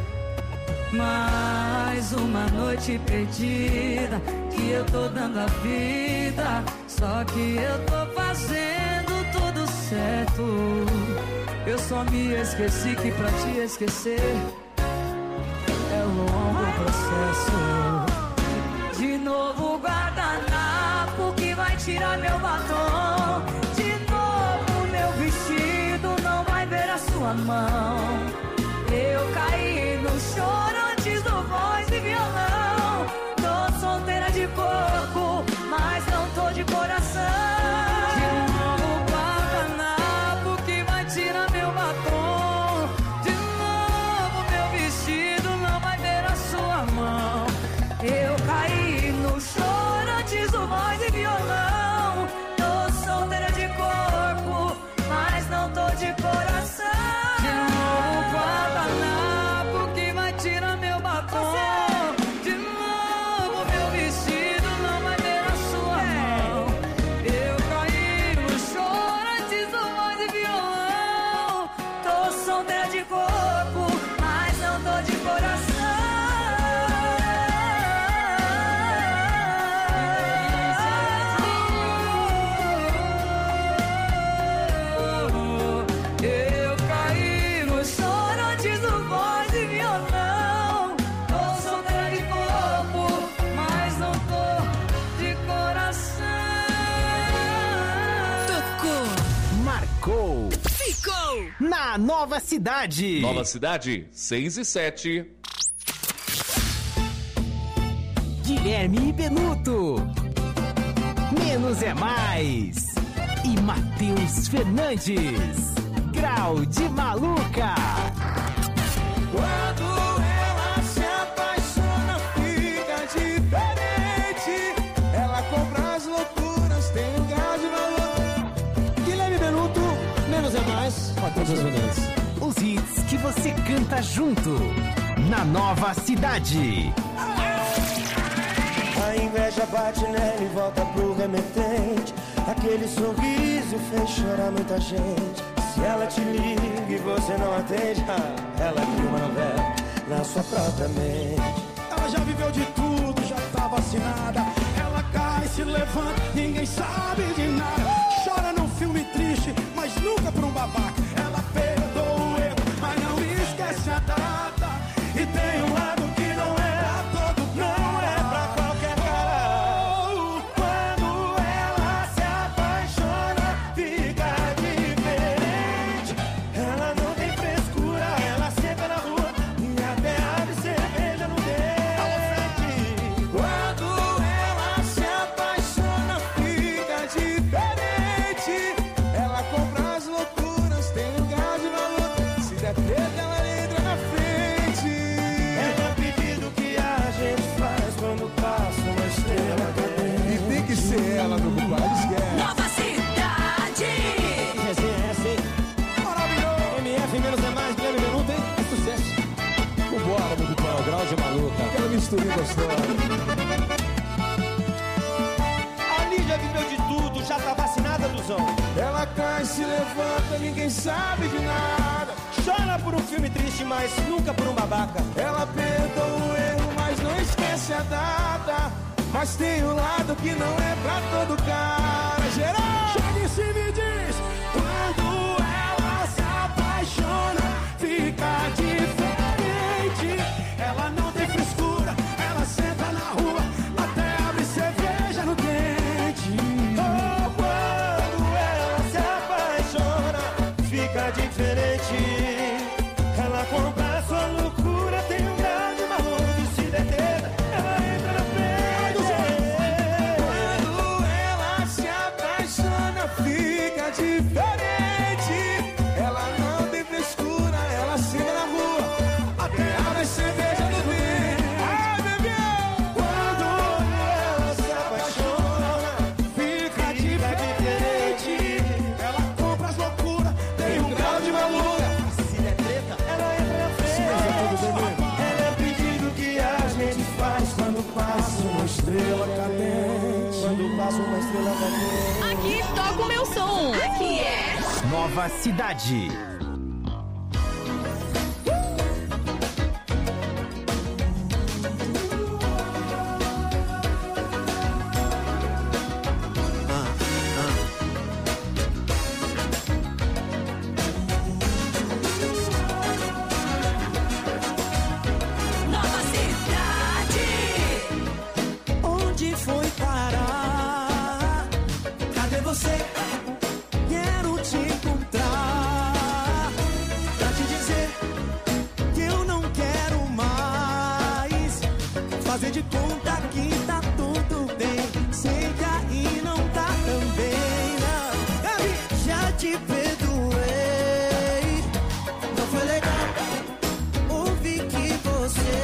Speaker 9: Mais uma noite perdida que eu tô dando a vida. Só que eu tô fazendo tudo certo. Eu só me esqueci que pra te esquecer é um longo processo. De novo guardanapo que vai tirar meu batom. De novo meu vestido não vai ver a sua mão. Eu caí no choro antes do voz e violão. Tô solteira de corpo, mas não tô de coração. De novo guardanapo que vai tirar meu batom. De novo meu vestido não vai ver a sua mão. Eu caí no choro antes do voz e violão. Tô solteira de corpo, mas não tô de coração. De novo guardanapo que vai tirar meu batom. De novo meu vestido não vai ver a sua mão. Eu caí no choro antes do voz e violão. Tô solteira de corpo, mas não tô de coração. Eu caí no choro antes do voz e violão. Tô solteira de corpo, mas não tô de coração.
Speaker 1: Tocou, marcou,
Speaker 16: Ficou.
Speaker 1: na Nova Cidade.
Speaker 5: Nova Cidade, 6 e 7.
Speaker 1: Guilherme Benuto. Menos é mais. E Matheus Fernandes. Grau de Maluca.
Speaker 6: Quando ela se apaixona, fica diferente. Ela compra as loucuras, tem um grau de valor.
Speaker 12: Guilherme Benuto, menos é mais. Matheus Fernandes.
Speaker 1: Os hits que você canta junto. Na Nova Cidade.
Speaker 10: A inveja bate nela e volta pro remetente. Aquele sorriso fez chorar muita gente. Se ela te liga e você não atende, ela cria uma novela na sua própria mente.
Speaker 4: Ela já viveu meu de tudo, já tá vacinada. Ela cai, se levanta, ninguém sabe de nada. Chora num filme triste, mas nunca por um babaca. Ela perdoa o erro, mas não esquece a data. E tem um lado que não é a todo, não é pra qualquer cara. Quando ela se apaixona, fica diferente. Ela não tem frescura, ela senta na rua e até abre cerveja no dente. Quando ela se apaixona, fica diferente. Ela compra as loucuras, tem lugar de valor. Se der treta, ela entra na frente. É o pedido que a gente faz quando passa uma estrela cadente.
Speaker 19: E tem que ser ela, meu compadre, esquece.
Speaker 11: Nova Cidade.
Speaker 19: GCS.
Speaker 4: Maravilhoso.
Speaker 19: MF menos é mais, Guilherme Menuta, hein? É sucesso. Vambora, meu compadre, grau de maluca. Aquela misturinha gostosa.
Speaker 6: A Lídia viveu de tudo, já tá vacinada, Duzão.
Speaker 4: Ela cai, se levanta, ninguém sabe de nada.
Speaker 6: Chora por um filme triste, mas nunca por um babaca.
Speaker 4: Ela perdoa o erro, mas não esquece a data. Mas tem um lado que não é pra todo cara. Geral! Chega em cima e diz: quando ela se apaixona, fica diferente. Ela não tem frescura, ela senta na rua, até abre cerveja no dente. Oh, quando ela se apaixona, fica diferente. Ela compra a sua loucura, tem um grau de valor. E se deter, ela entra na frente. Quando ela se apaixona, fica diferente. Ela não tem frescura, ela senta na rua, até abre cerveja no dente. Ai, bebê! Quando ela se apaixona, fica diferente. Ela compra as loucuras, tem um grau de valor. Se der treta, ela entra na frente. Ela é o pedido que a gente faz quando passa uma estrela cadente. Quando passa uma estrela cadente.
Speaker 16: Aqui toca o meu som. Aqui é
Speaker 3: Nova Cidade.
Speaker 11: Nova Cidade.
Speaker 4: Onde foi parar? Cadê você? Quero te encontrar pra te dizer que eu não quero mais fazer de conta que tá tudo bem. Sei que aí não tá também, não. Gabi, já te perdoei. Não foi legal ouvir que você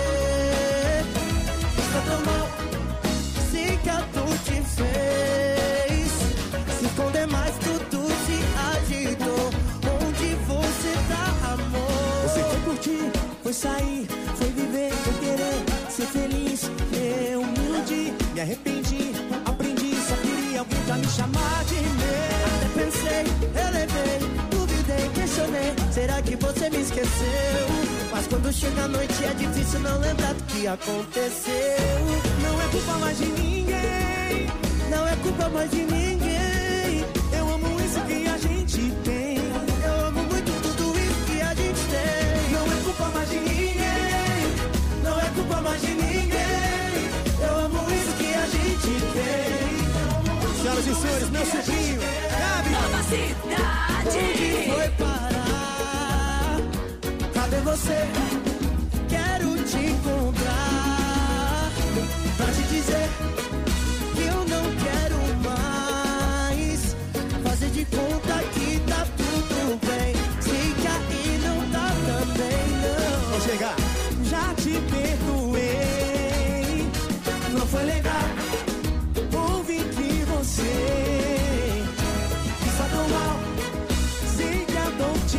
Speaker 4: está tão mal. Sei que a dor te fez se esconder mais, tudo se agitou. Onde você tá, amor? Você foi curtir, foi sair, foi viver, foi querer ser feliz. Eu me iludi, me arrependi, aprendi, só queria alguém pra me chamar de meu. Até pensei, relevei, duvidei, questionei, será que você me esqueceu? Mas quando chega a noite é difícil não lembrar do que aconteceu. Não é culpa mais de ninguém, não é culpa mais de ninguém. Eu amo isso que a gente tem, eu amo muito tudo isso que a gente tem. Não é culpa mais de ninguém, não é culpa mais de ninguém. Eu amo isso que a gente tem. Senhoras e senhores, meu sobrinho, Gabi.
Speaker 11: Nova Cidade.
Speaker 4: Onde foi parar? Cadê você? Quero te encontrar pra te dizer que eu não quero mais fazer de conta que tá tudo bem. Sei que aí não tá também, não. Vou chegar. Já te perdoei. Não foi legal ouvir que você está tão mal. Sei que a dor te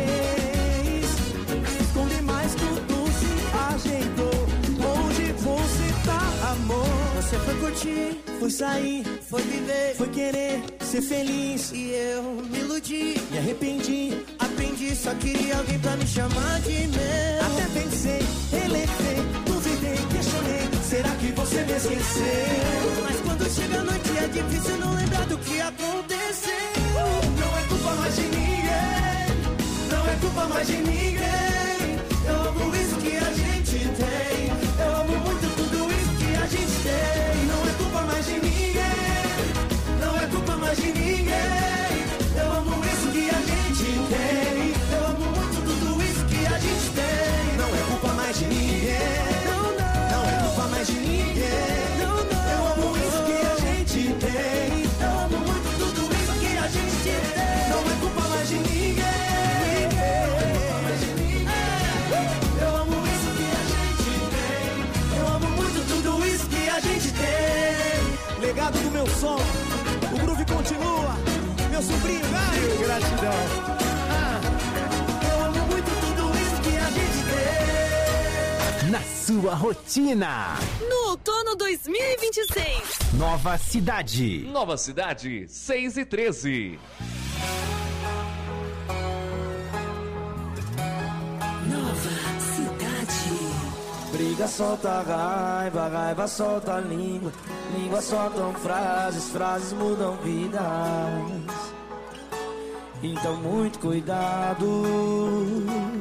Speaker 4: fez se esconder mais, tudo se ajeitou. Onde você tá, amor? Você foi curtir, foi sair, foi viver, foi querer ser feliz. E eu me iludi, me arrependi, aprendi, só queria alguém pra me chamar de meu. Até pensei, relevei, duvidei, questionei,
Speaker 10: que você me esqueceu.
Speaker 6: Mas quando chega a noite é difícil não lembrar do que aconteceu.
Speaker 10: Não é culpa mais de ninguém, não é culpa mais de ninguém. Eu amo isso que a gente tem, eu amo muito tudo isso que a gente tem. Não é culpa mais de ninguém, não é culpa mais de ninguém. Eu amo isso que a gente tem, eu amo muito tudo isso que a gente tem. Não é culpa mais de ninguém, não é culpa mais de ninguém. Eu amo isso que a gente tem, eu amo muito tudo isso que a gente tem. Não é culpa mais de ninguém, eu amo isso que a gente tem, eu amo muito tudo isso que a gente tem.
Speaker 6: Legado do meu som, o groove continua. Meu sobrinho, velho.
Speaker 10: Gratidão. Eu amo muito tudo isso que a gente tem.
Speaker 1: Na sua rotina.
Speaker 16: No outono 2026.
Speaker 1: Nova Cidade.
Speaker 5: Nova Cidade, 6h13.
Speaker 11: Nova Cidade.
Speaker 9: Briga solta raiva, raiva solta língua, língua soltam frases, frases mudam vidas. Então muito cuidado.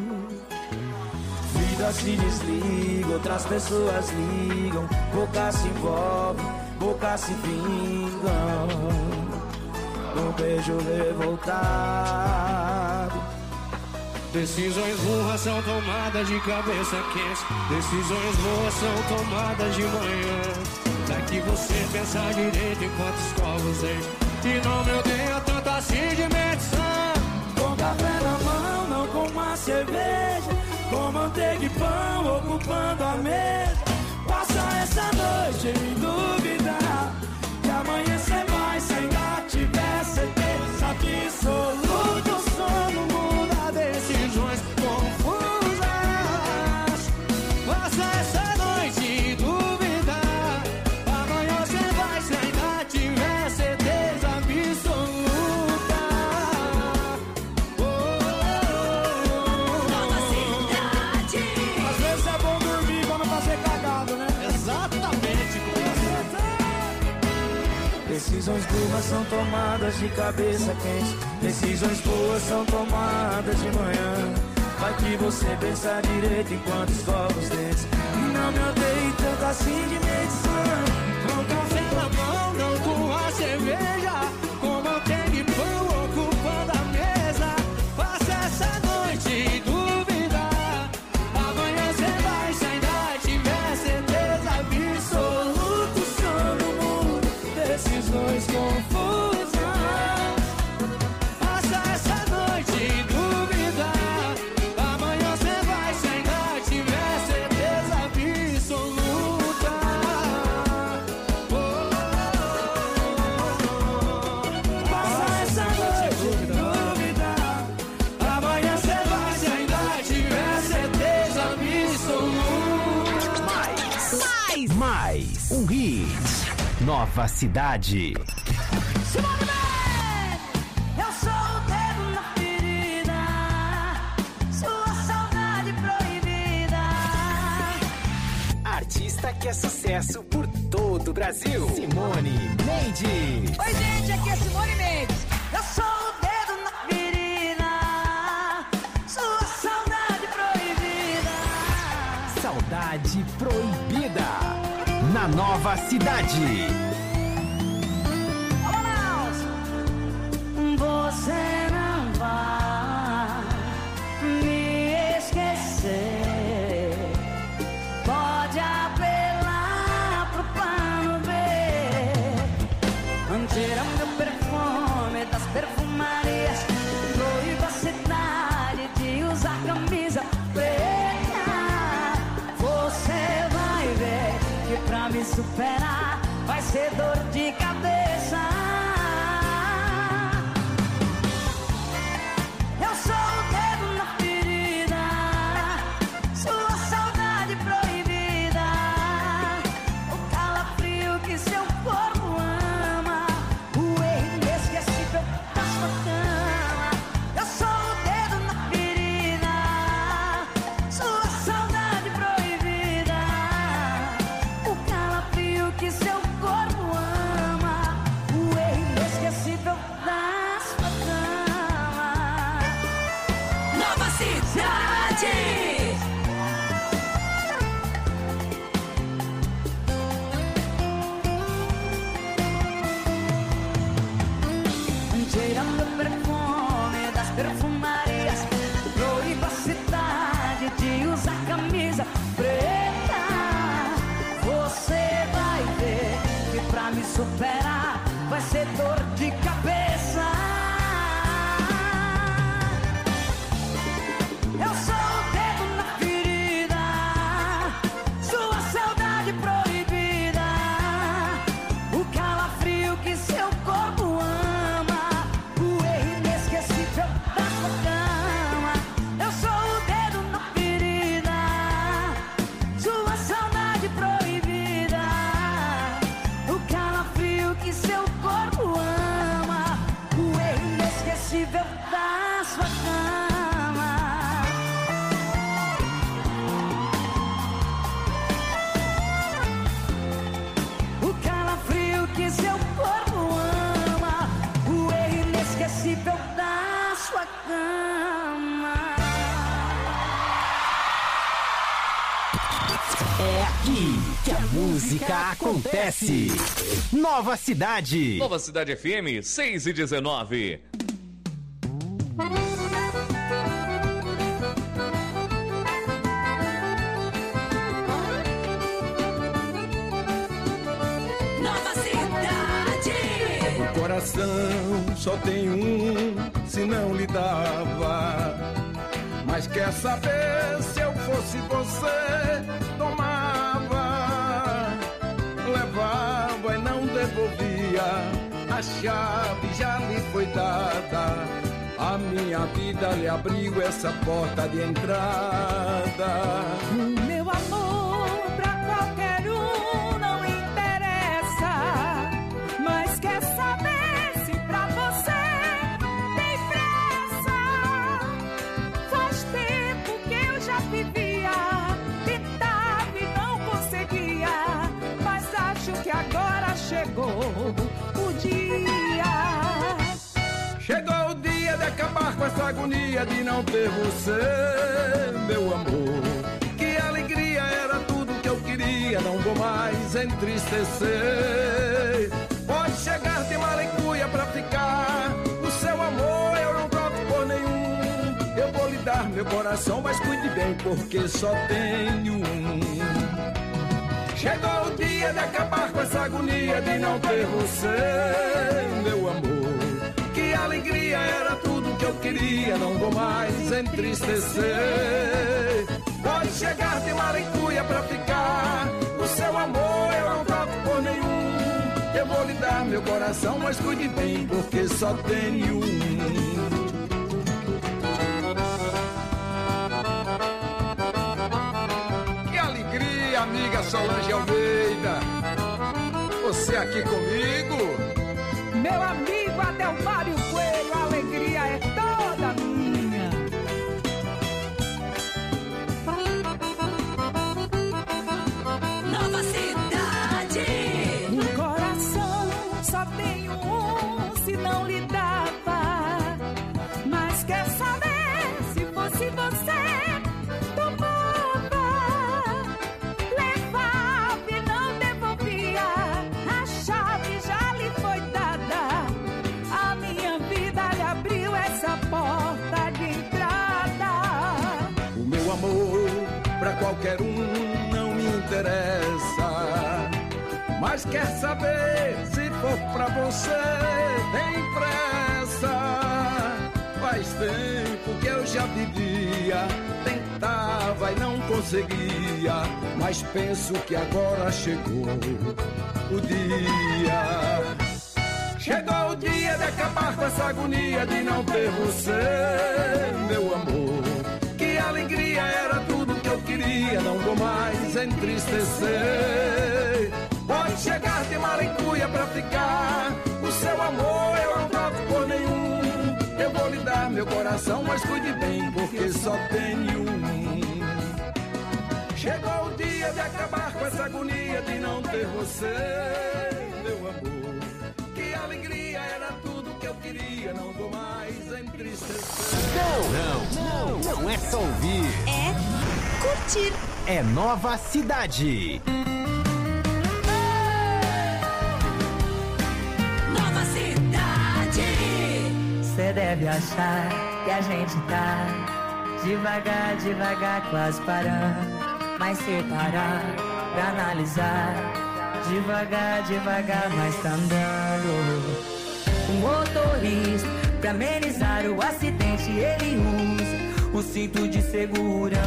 Speaker 9: Vida se desliga, outras pessoas ligam, boca se envolve, boca se vingam. Um beijo revoltado.
Speaker 13: Decisões burras são tomadas de cabeça quente. Decisões boas são tomadas de manhã. Daqui você pensar direito enquanto escova os dentes. E não me odeia tanto assim de medição.
Speaker 9: Com café na mão, não com uma cerveja, com manteiga e pão ocupando a mesa. Passa essa noite em dúvida, que amanhã cê vai, se ainda tiver certeza absoluta. O sono muda,
Speaker 13: Decisões confusas. Passa essa noite em dúvida, amanhã você vai, se ainda tiver certeza absoluta.
Speaker 11: Nova Cidade.
Speaker 6: Às vezes é bom dormir pra não fazer cagado, né?
Speaker 13: Exatamente.
Speaker 9: Decisões burras são tomadas de cabeça quente. Decisões boas são tomadas de manhã. Vai que você pensa direito enquanto escova os dentes. E não me odeie tanto assim de medição.
Speaker 13: Com café na mão, não com a cerveja, com manteiga e pão ocupando a mesa. Passa essa noite em dúvida, amanhã você vai, se ainda tiver certeza absoluta.
Speaker 9: O sono muda, decisões confusas.
Speaker 13: Passa essa noite em dúvida, amanhã você vai, se ainda tiver certeza absoluta.
Speaker 9: Passa essa noite em dúvida,
Speaker 13: Amanhã você vai, se ainda tiver certeza absoluta.
Speaker 1: Mais um hit. Nova Cidade.
Speaker 7: Eu sou o dedo na ferida, sua saudade proibida.
Speaker 1: Artista que é sucesso por todo o Brasil. Simone Mendes.
Speaker 7: Oi, gente, aqui é Simone Mendes. Eu sou o dedo na ferida, sua saudade proibida.
Speaker 1: Saudade Proibida. Na Nova Cidade.
Speaker 7: Você não vai me esquecer. Pode apelar pro pano B. Tira meu perfume das perfumarias. Proíba a cidade de usar camisa preta. Você vai ver que pra me superar vai ser dor de cabeça. Eu sou o dedo na ferida, sua saudade proibida, o calafrio que seu corpo ama, o erro inesquecível da sua cama. Eu sou o dedo na ferida, sua saudade proibida, o calafrio Cheirando o perfume das perfumarias, proíba a cidade de usar camisa preta. Você vai ver que pra me superar vai ser dor de cabeça. Eu sou o dedo na ferida, sua saudade proibida, o calafrio que seu corpo ama, o erro inesquecível da sua cama. Eu sou o dedo na ferida, sua saudade proibida, o calafrio que seu corpo ama, o erro inesquecível da sua cama. O calafrio que seu corpo ama, o erro inesquecível da sua cama.
Speaker 8: É aqui que a música acontece. Nova Cidade.
Speaker 5: Nova Cidade FM 6:19.
Speaker 11: Nova Cidade.
Speaker 15: O coração só tem um, se não lhe dava. Mas quer saber, se eu fosse você, tomava, levava e não devolvia. A chave já lhe foi dada. A minha vida lhe abriu essa porta de entrada.
Speaker 7: Meu amor pra qualquer um não interessa, mas quer saber se pra você tem pressa. Faz tempo que eu já vivia, tentava e não conseguia, mas acho que agora chegou o dia.
Speaker 15: Chegou o dia de acabar com essa agonia de não ter você, meu amor. Que alegria, era tudo que eu queria, não vou mais entristecer. Pode chegar de malicuia pra ficar, o seu amor eu não troco por nenhum. Eu vou lhe dar meu coração, mas cuide bem, porque só tenho um. Chegou o dia de acabar com essa agonia de não ter você, meu amor. Que alegria, era tudo que eu queria, não vou mais entristecer. Pode chegar de malicuia pra ficar, o seu amor eu não troco por nenhum. Eu vou lhe dar meu coração, mas cuide bem, porque só tenho um. Que alegria, amiga Solange Almeida, você aqui comigo.
Speaker 7: Meu amigo Adelmário Coelho, a alegria é toda minha.
Speaker 11: Nova Cidade.
Speaker 7: Um coração só tem um, se não lhe dava, mas quer saber, se fosse você, tomava, levava e não devolvia. A chave já lhe foi dada, a minha vida lhe abriu essa porta de entrada.
Speaker 15: O meu amor pra qualquer um não me interessa, mas quer saber, se for pra você, tem pressa. Faz tempo que eu já vivia, tentava e não conseguia, mas penso que agora chegou o dia. Chegou o dia de acabar com essa agonia de não ter você, meu amor. Que alegria, era tudo que eu queria, não vou mais entristecer. Pode chegar de malicuia pra ficar, o seu amor eu não troco por nenhum. Eu vou lhe dar meu coração, mas cuide bem, porque só tenho um. Chegou o dia de acabar com essa agonia de não ter você, meu amor. Que alegria, era tudo que eu
Speaker 13: queria, não vou mais entristecer.
Speaker 8: Não é só ouvir.
Speaker 16: É curtir.
Speaker 8: É Nova Cidade.
Speaker 11: Nova Cidade.
Speaker 9: Cê deve achar que a gente tá devagar, devagar, quase parando. Mas se parar pra analisar, devagar, devagar, mas tá andando. O motorista, pra amenizar o acidente, ele usa o cinto de segurança.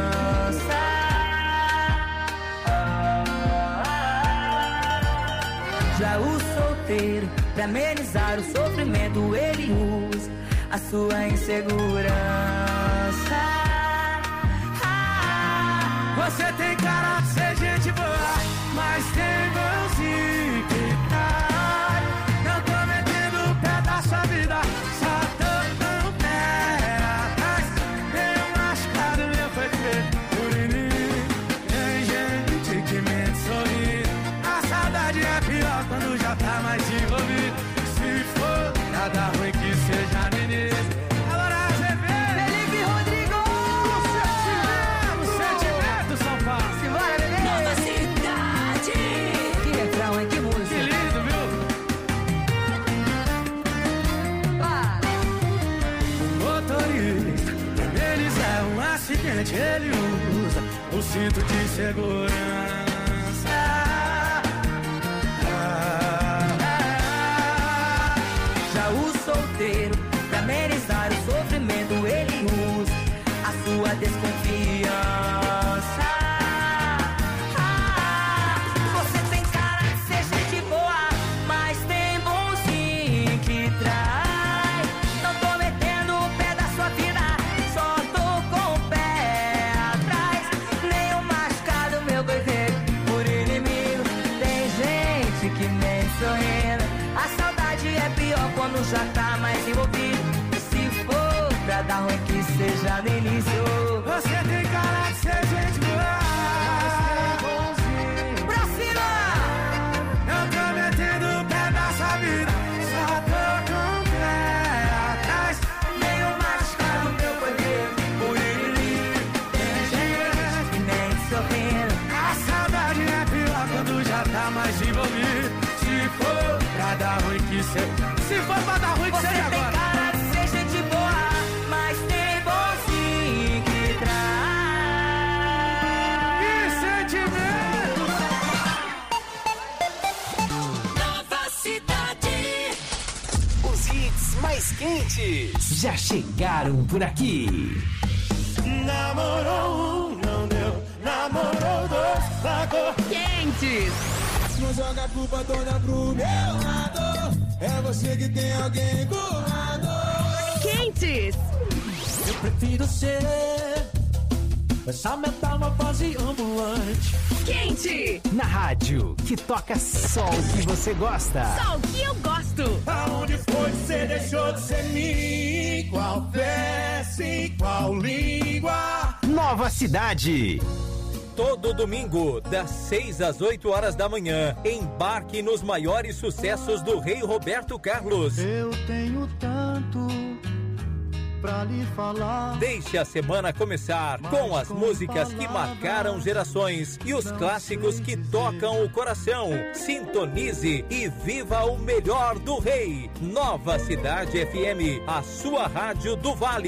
Speaker 9: Já o solteiro, pra amenizar o sofrimento, ele usa a sua insegurança.
Speaker 13: Você tem cara de ser gente boa, mas tem mãozinho que cai. Eu tô metendo o pé da sua vida, só tô com o pé atrás. Tenho machucado meu foi feito por inimigo. Tem gente que mente sorrir. A saudade é pior quando já tá mais envolvido. Se for nada ruim que seja no início. Agora você vê
Speaker 9: Felipe Rodrigo!
Speaker 13: São Paulo.
Speaker 9: Simbora, bebê!
Speaker 11: Nova Cidade.
Speaker 9: Que refrão, hein? Que música!
Speaker 13: Que lindo, viu? O motorista, eles é um acidente, ele usa o cinto de segurança.
Speaker 9: Já o solteiro, pra amenizar o sofrimento, ele usa a sua desconfiança. Você tem cara de ser gente boa, mas tem bonzinho que trai. Não tô metendo o pé da sua vida, só tô com o pé atrás. Nenhum machucado, meu guerreiro, por inimigo. Tem gente que mente sorrindo. A saudade é pior quando já tá mais envolvido. E se for pra dar ruim que seja no início.
Speaker 13: Você tem cara de ser gente boa,
Speaker 9: Pra cima!
Speaker 13: eu tô metendo o pé da sua vida, só tô com o pé atrás.
Speaker 9: Nenhum machucado, meu poder, por inimigo. Tem gente que mente sorrindo.
Speaker 13: A saudade é pior quando já tá mais envolvido. Se for pra dar ruim que seja. Se for pra dar ruim que
Speaker 9: Você
Speaker 13: seja
Speaker 9: tem
Speaker 13: agora.
Speaker 9: cara de ser gente boa, mas tem bonzinho que traz.
Speaker 13: Que sentimento!
Speaker 11: Nova Cidade.
Speaker 8: Os hits mais quentes já chegaram por aqui.
Speaker 6: Namorou um, não deu. Namorou dois, largou.
Speaker 16: Quentes.
Speaker 10: Não joga a culpa toda pro meu lado. É você que tem alguém do lado.
Speaker 16: Quentes.
Speaker 13: Eu prefiro ser essa metamorfose ambulante.
Speaker 16: Quente.
Speaker 8: Na rádio, que toca só o que você gosta.
Speaker 16: Só o que eu gosto.
Speaker 6: Aonde foi que você deixou de ser mim? Qual peça e qual língua?
Speaker 8: Nova Cidade.
Speaker 20: Todo domingo, das 6 às 8 horas da manhã, embarque nos maiores sucessos do Rei Roberto Carlos.
Speaker 10: Eu tenho tanto pra lhe falar.
Speaker 20: Deixe a semana começar com as músicas que marcaram gerações e os clássicos que tocam o coração. Sintonize e viva o melhor do Rei. Nova Cidade FM, a sua rádio do Vale.